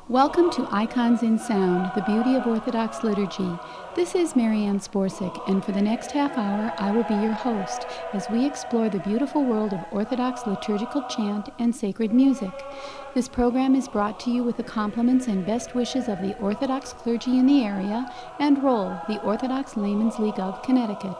Welcome to Icons in Sound, the beauty of Orthodox liturgy. This is Marianne Sporsic, and for the next half hour, I will be your host as we explore the beautiful world of Orthodox liturgical chant and sacred music. This program is brought to you with the compliments and best wishes of the Orthodox clergy in the area and ROLL, the Orthodox Laymen's League of Connecticut.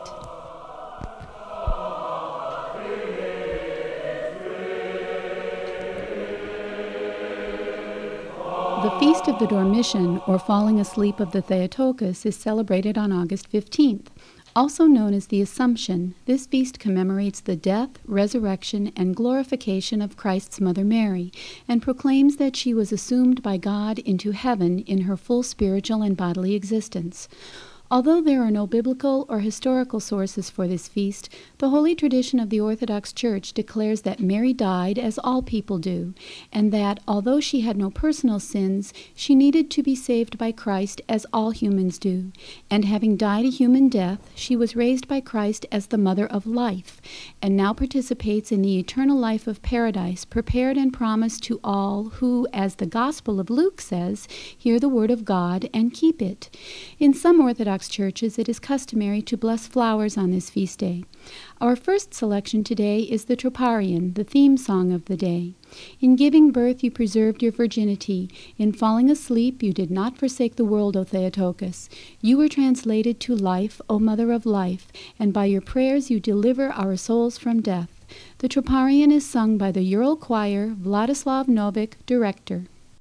The Feast of the Dormition, or Falling Asleep of the Theotokos, is celebrated on August 15th. Also known as the Assumption, this feast commemorates the death, resurrection, and glorification of Christ's Mother Mary, and proclaims that she was assumed by God into heaven in her full spiritual and bodily existence. Although there are no biblical or historical sources for this feast, the holy tradition of the Orthodox Church declares that Mary died as all people do, and that, although she had no personal sins, she needed to be saved by Christ as all humans do, and having died a human death, she was raised by Christ as the Mother of Life, and now participates in the eternal life of paradise prepared and promised to all who, as the Gospel of Luke says, hear the word of God and keep it. In some Orthodox churches, it is customary to bless flowers on this feast day. Our first selection today is the Troparion, the theme song of the day. In giving birth, you preserved your virginity. In falling asleep, you did not forsake the world, O Theotokos. You were translated to life, O Mother of Life, and by your prayers you deliver our souls from death. The Troparion is sung by the Ural Choir, Vladislav Novik, director.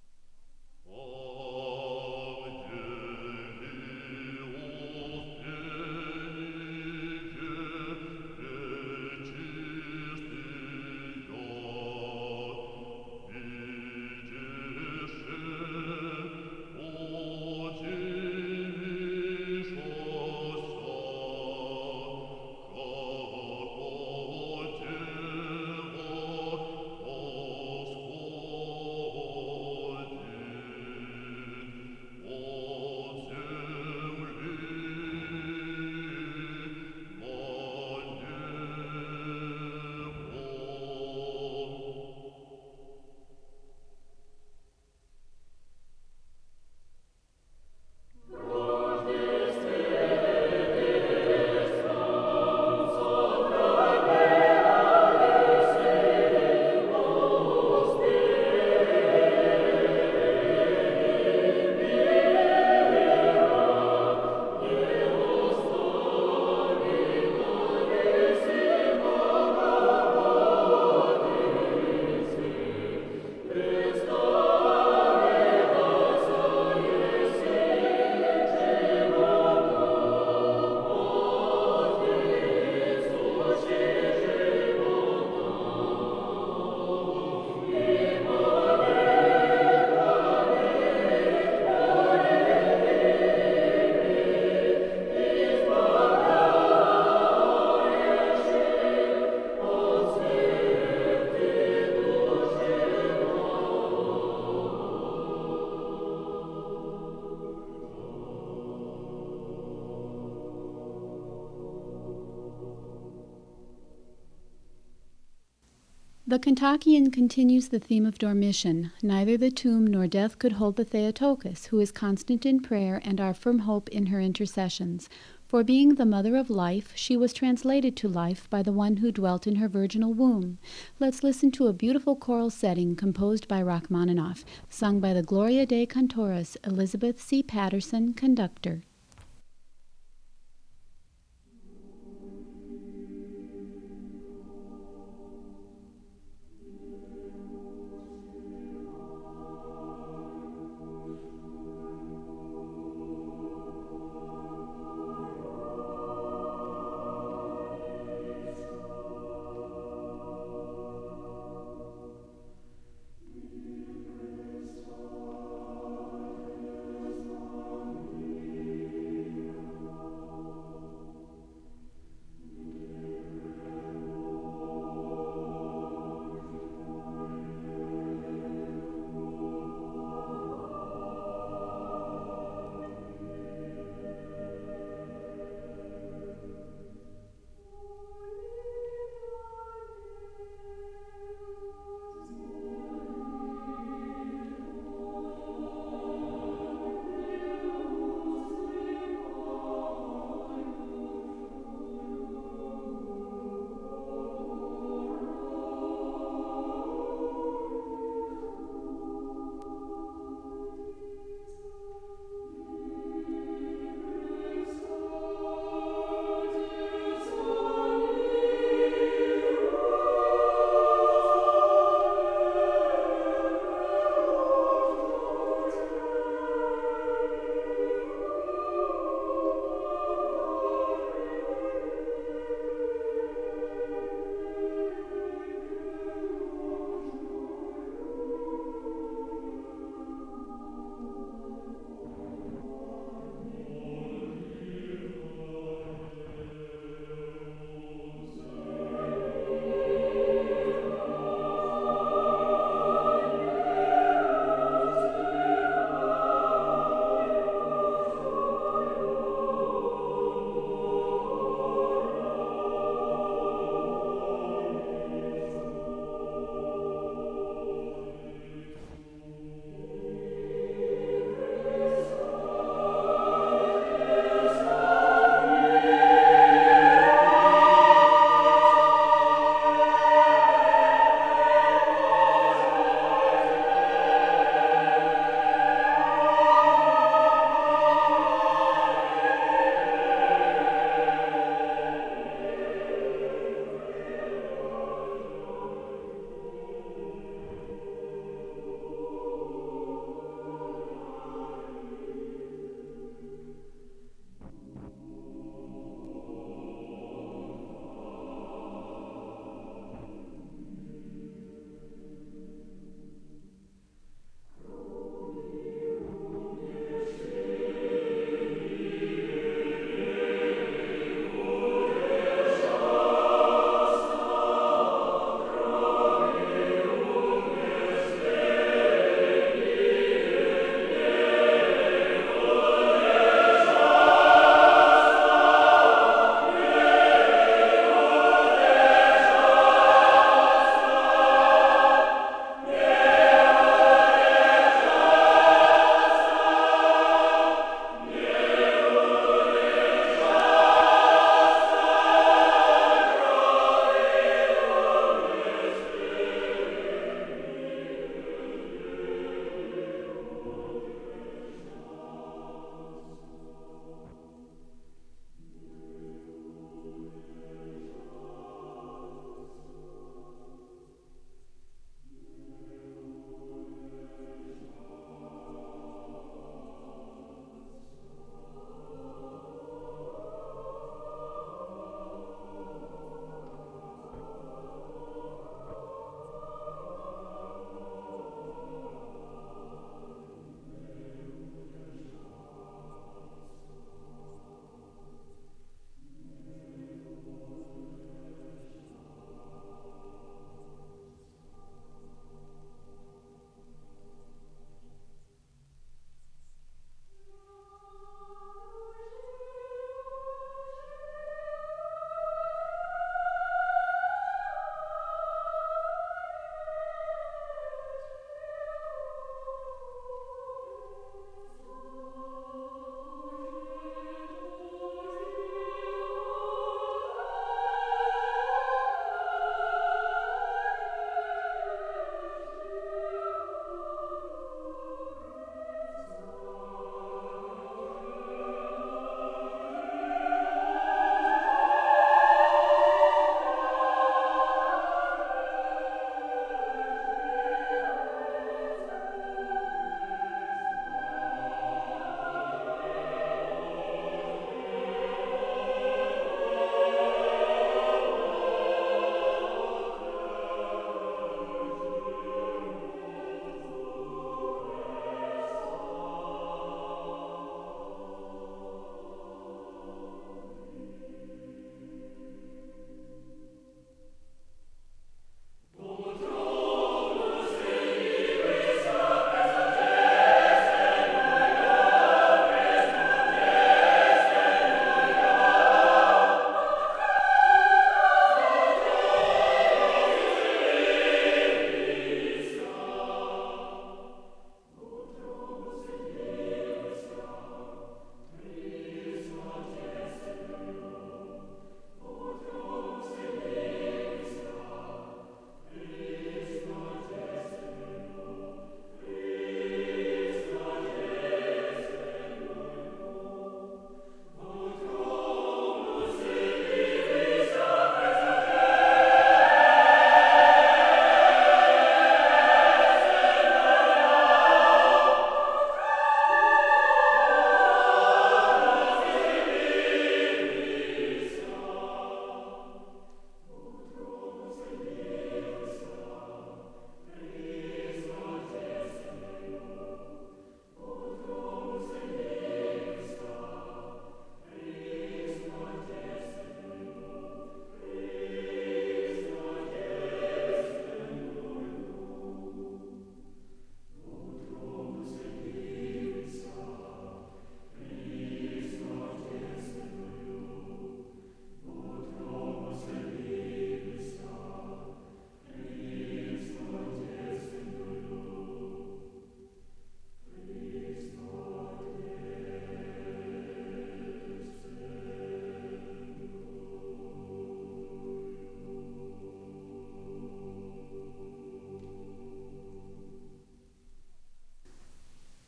The Kontakion continues the theme of Dormition. Neither the tomb nor death could hold the Theotokos, who is constant in prayer and our firm hope in her intercessions. For being the Mother of Life, she was translated to life by the one who dwelt in her virginal womb. Let's listen to a beautiful choral setting composed by Rachmaninoff, sung by the Gloria Dei Cantores, Elizabeth C. Patterson, conductor.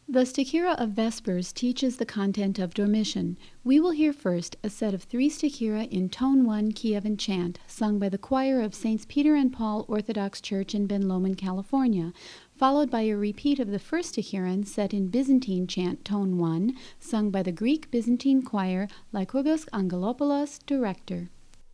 The Stichira of Vespers teaches the content of Dormition. We will hear first a set of 3 Stichira in Tone 1 Kievan chant, sung by the choir of Saints Peter and Paul Orthodox Church in Ben Lomond, California, followed by a repeat of the first Stichiran set in Byzantine chant Tone 1, sung by the Greek Byzantine choir Lykurgos Angelopoulos, director.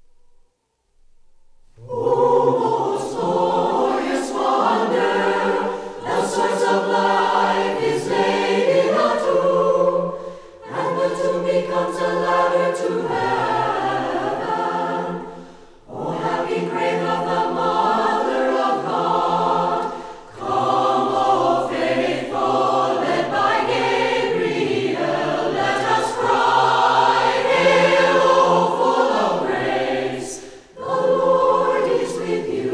O most glorious wonder, the source of life is laid in a tomb, and the tomb becomes a ladder to heaven. O happy grave of the Mother of God, come, O faithful, led by Gabriel, let us cry, Hail, O full of grace, the Lord is with you.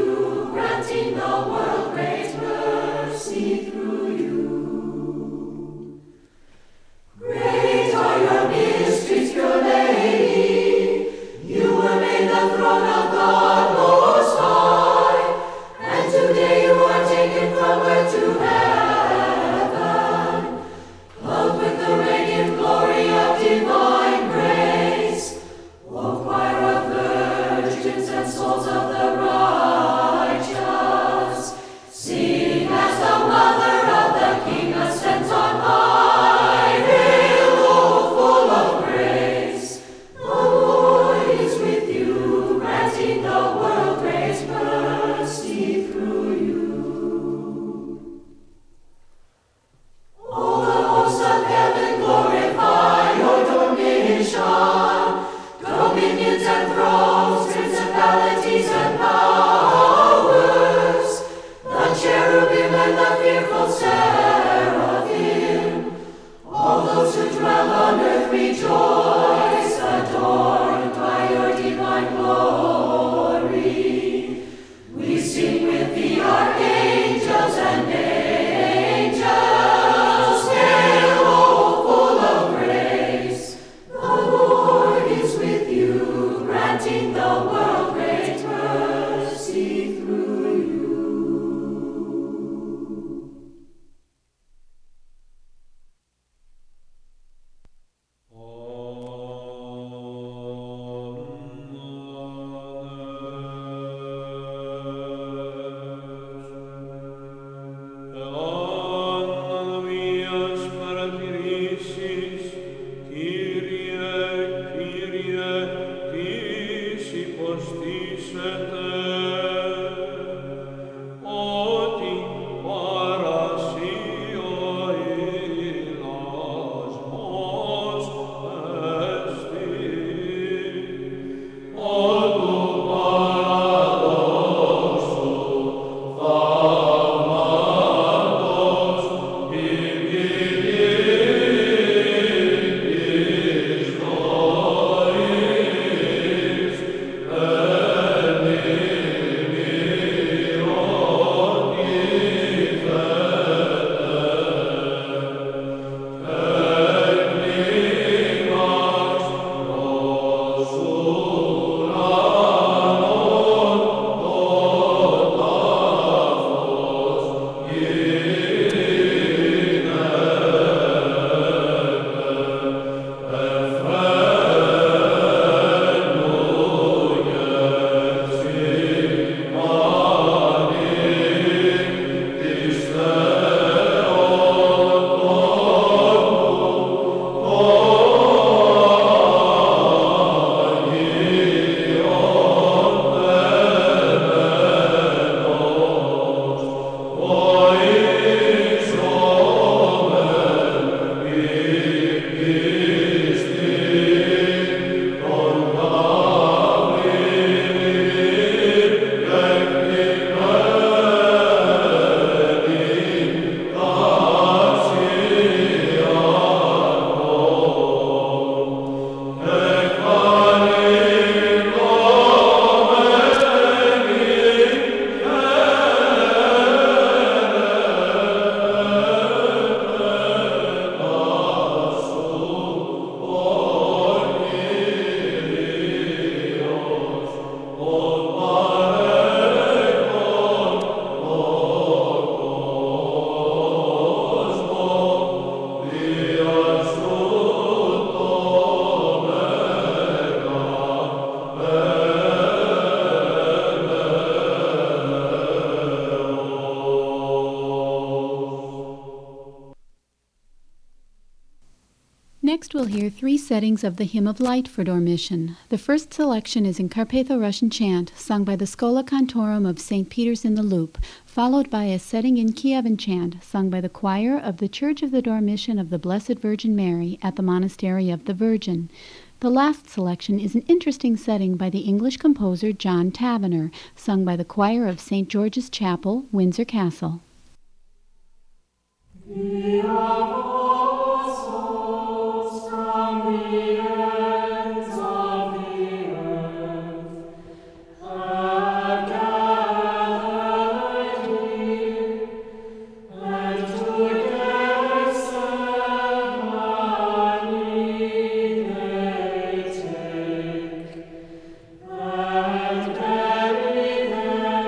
Next, we'll hear 3 settings of the Hymn of Light for Dormition. The first selection is in Carpatho-Russian chant, sung by the Schola Cantorum of St. Peter's in the Loop, followed by a setting in Kievan chant, sung by the choir of the Church of the Dormition of the Blessed Virgin Mary at the Monastery of the Virgin. The last selection is an interesting setting by the English composer John Tavener, sung by the choir of St. George's Chapel, Windsor Castle.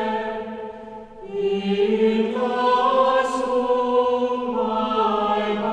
In the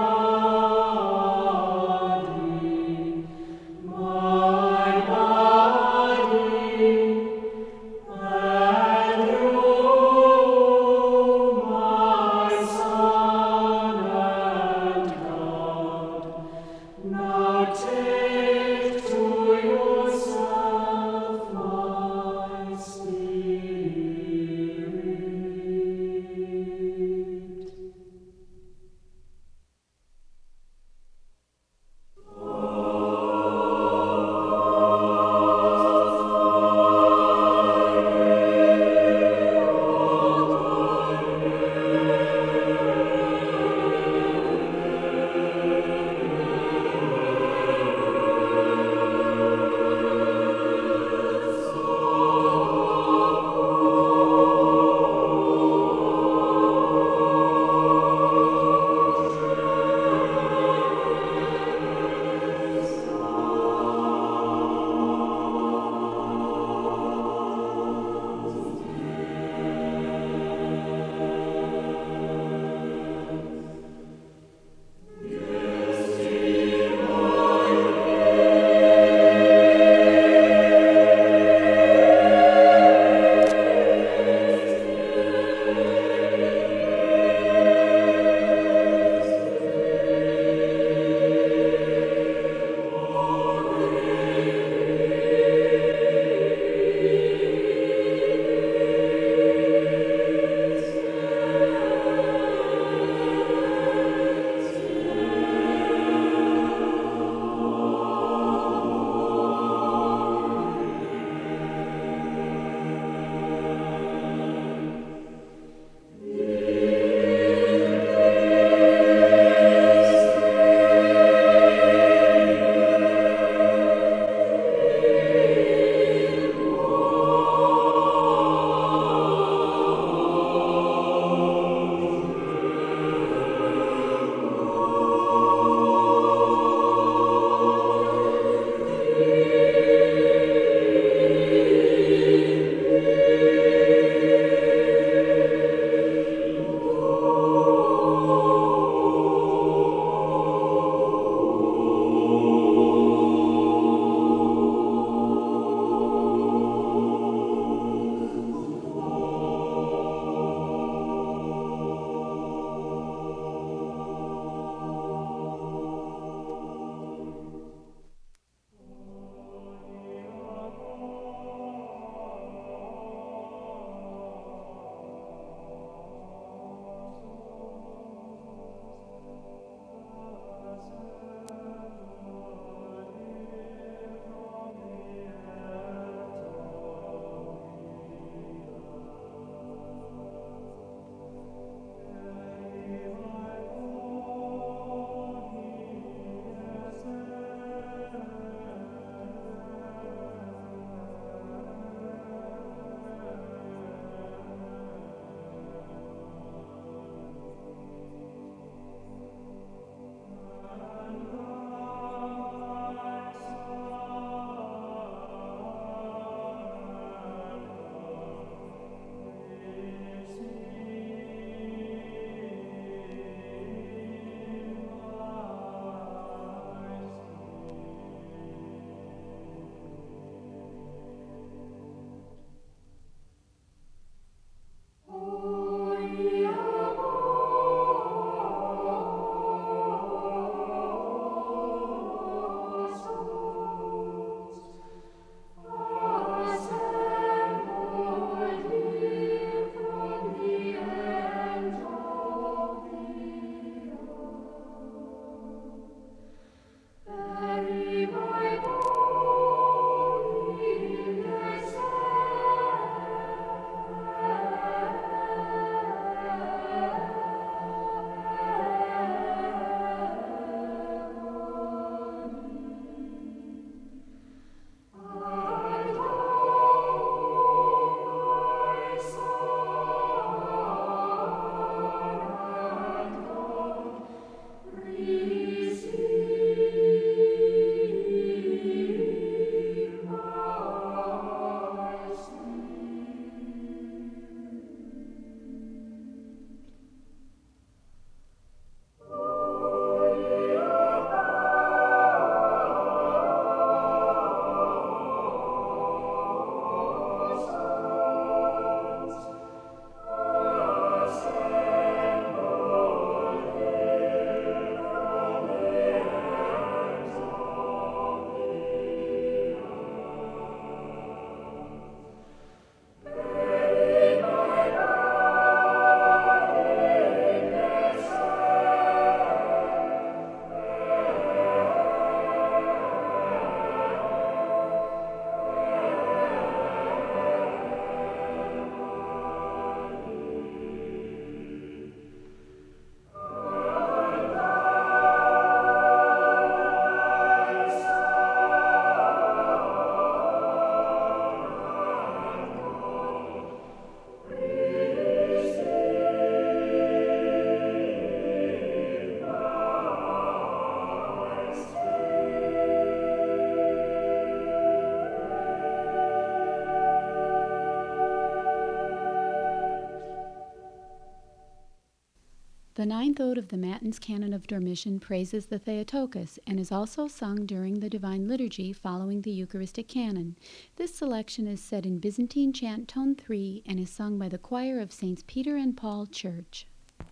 The ninth ode of the Matins canon of Dormition praises the Theotokos and is also sung during the Divine Liturgy following the Eucharistic canon. This selection is set in Byzantine chant tone 3 and is sung by the choir of Saints Peter and Paul Church.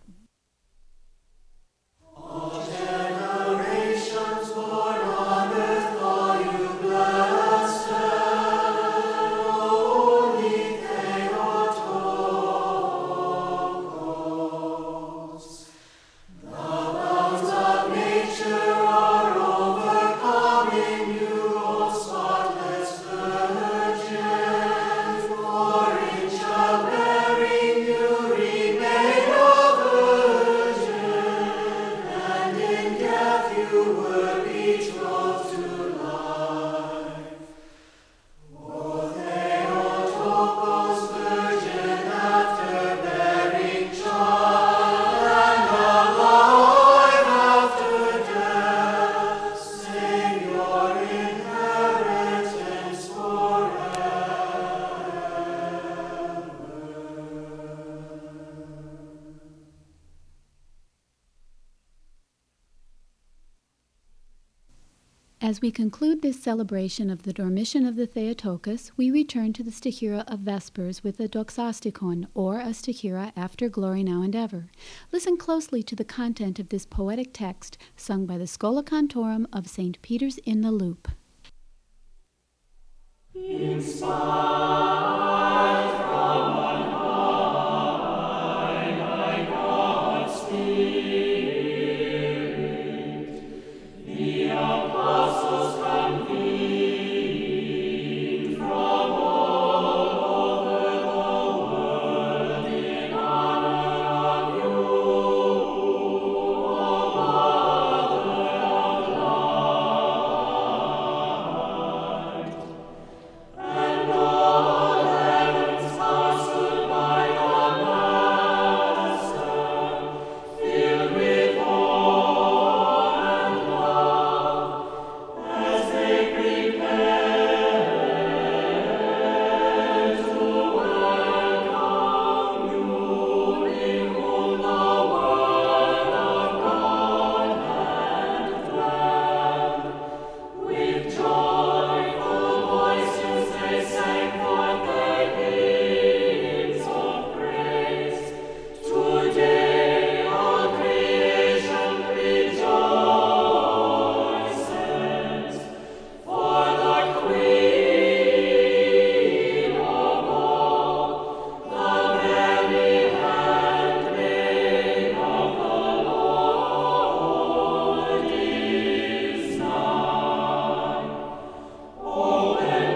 All generations born on earth call you blessed, holy Theotokos. The bounds of nature are overcoming you, O spotless Virgin, for in childbearing you remain a virgin, and in death you were betrothed to life. O Theotokos, virgin after bearing child, and alive after death, sing your inheritance forever. As we conclude this celebration of the Dormition of the Theotokos, we return to the Stachira of Vespers with the Doxastikon, or a Stachira after Glory Now and Ever. Listen closely to the content of this poetic text sung by the Schola Cantorum of St. Peter's in the Loop. Inspired from on high by God's Spirit, the apostles convened from all over the world in honor of you, O Mother of Light. And all heavens parceled by the Master, filled with awe and love, as they prepare to welcome you, in whom the Word of God had dwelled. With joyful voices they sang forth their hymns of praise. Today all creation rejoices, for the Queen of all, the very handmaid of the Lord, is nigh. Open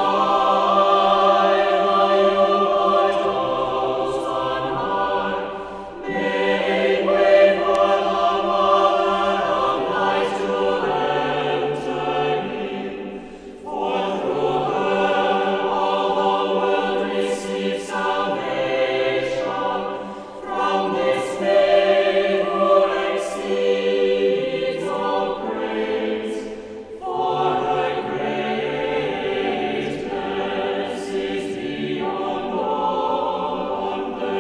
wide the portals on high, make way for the Mother of Light to enter in. For through her all the world receives salvation, from this maid who exceeds all praise. For her greatness is beyond all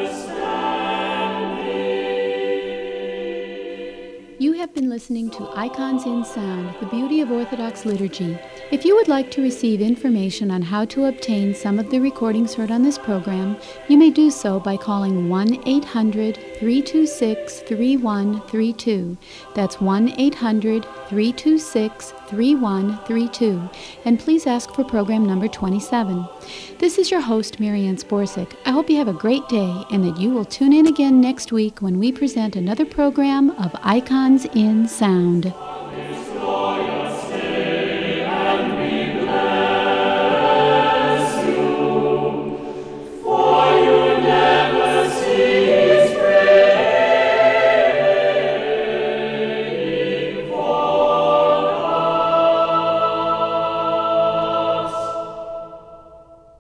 understanding. You have been listening to Icons in Sound, the Beauty of Orthodox Liturgy. If you would like to receive information on how to obtain some of the recordings heard on this program, you may do so by calling 1-800-326-3132. That's 1-800-326-3132. And please ask for program number 27. This is your host, Marianne Sporsic. I hope you have a great day and that you will tune in again next week when we present another program of Icons in Sound.